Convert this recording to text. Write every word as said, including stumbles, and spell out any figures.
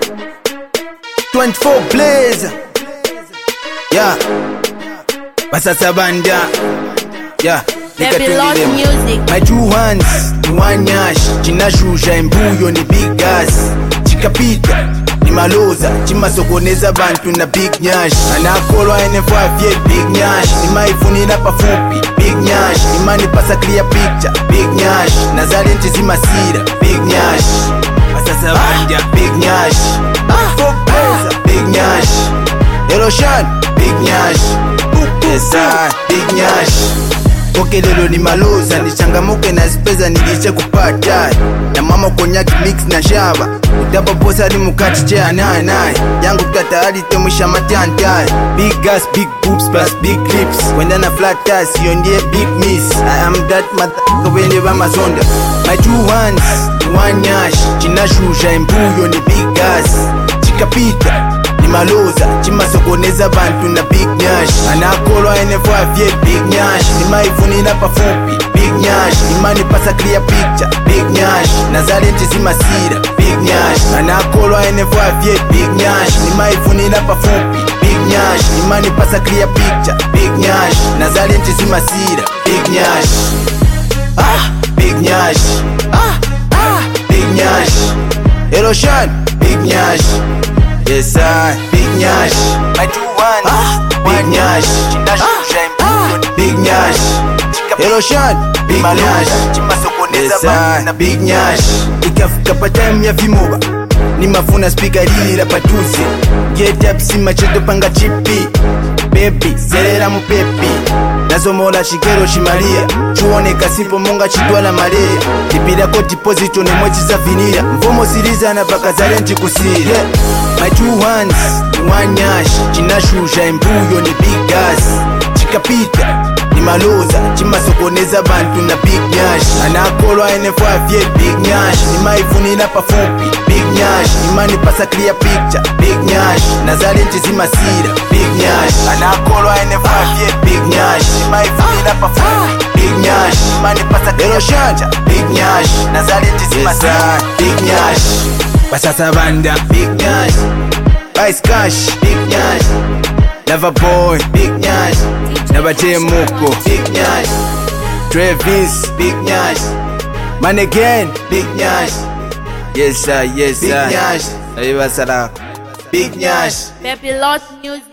twenty-four Blaze. Yeah. Basasa banda. Yeah. Babylon music. My two hands ni wanyash. Chinashusha imbuyo ni big gas. Chikapita ni maloza. Chimasokoneza bantu na big nyash. Anakolwa N F five yeah big nyash. Ni maifuni na pafupi big nyash. Ni mani pasa clear picture big nyash. Nazali ntizi masira big nyash. Basasa banda big nyash. Big nyash. Eroshan big nyash. Yes I big nyash. Koke lelo ni maloza, ni changamuke na speza nilishe kupata. Na mama konyaki mix na shaba. Utapa posa ni mukati chea nae nae. Yangu kata hadi temusha matiantai. Big gas, big boobs plus big lips. Kwenda na flat tires, yondie big miss. I am that motherfucker wende wa mazonda. My two hands, ni one nyash. Chinashusha imbuyo ni big gas. Chikapita ni maloza, chimasokoneza bantu na big nyash. Anakolwa N F five yeah big nyash. Ni maifuni na pafupi big nyash. Ni mani pasa clear picture big nyash. Nazali ntizi masira big nyash. Anakolwa N F five yeah big nyash. Ni maifuni na pafupi big nyash. Ni mani pasa clear picture big nyash. Nazali ntizi masira big nyash. Ah big nyash. Ah ah big nyash. Eroshan big nyash. Yes I big nyash. My two one ah, big nyash. Chinashusha imbuyo big nyash. Eroshan big nyash. Chimasokoneza bantu na big nyash. Ikafika pa time ya vimoba ni mafuna speaker lili la patusi. Get up sima cheto panga chipi. Baby serera mu pepi. Nazomola shikero shimalia. Chuone kasipo monga chitwala malaria. Tipira ko deposit ne mwechi za vinira. Mvomo siriza na baka zalenti kusiri. Yeah. My two hands ni one nyash. Chinashusha imbuyo ni big gas. Chikapita ni maloza. Chimasokoneza bantu na big nyash. Anakolwa N F five yeah big nyash. Ni maifuni na pafupi big nyash. Ni mani pasa clear picture big nyash. Nazali ntizi masira big nyash. Anakolwa N F five yeah big nyash. Ni maifuni na pafupi big nyash. Ni mani pasa clear picture big nyash. Nazali ntizi masira big nyash. Basasa banda big nyash. Ice cash big nyash. Lava boy big nyash. Nabache moko big nyash. Travis big nyash. Man again big nyash. Yes sir, yes sir. Big nyash. Big nyash. Babylon music.